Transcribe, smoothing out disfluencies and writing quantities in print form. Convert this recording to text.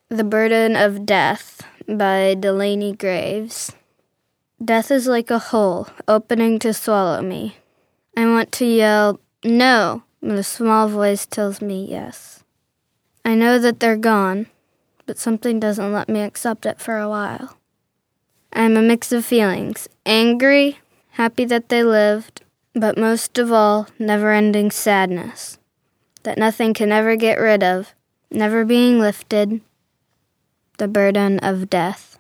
The Burden of Death by Delaney Graves. Death is like a hole opening to swallow me. I want to yell, no, but a small voice tells me yes. I know that they're gone, but something doesn't let me accept it for a while. I'm a mix of feelings, angry, happy that they lived, but most of all, never-ending sadness, that nothing can ever get rid of, never being lifted, the burden of death.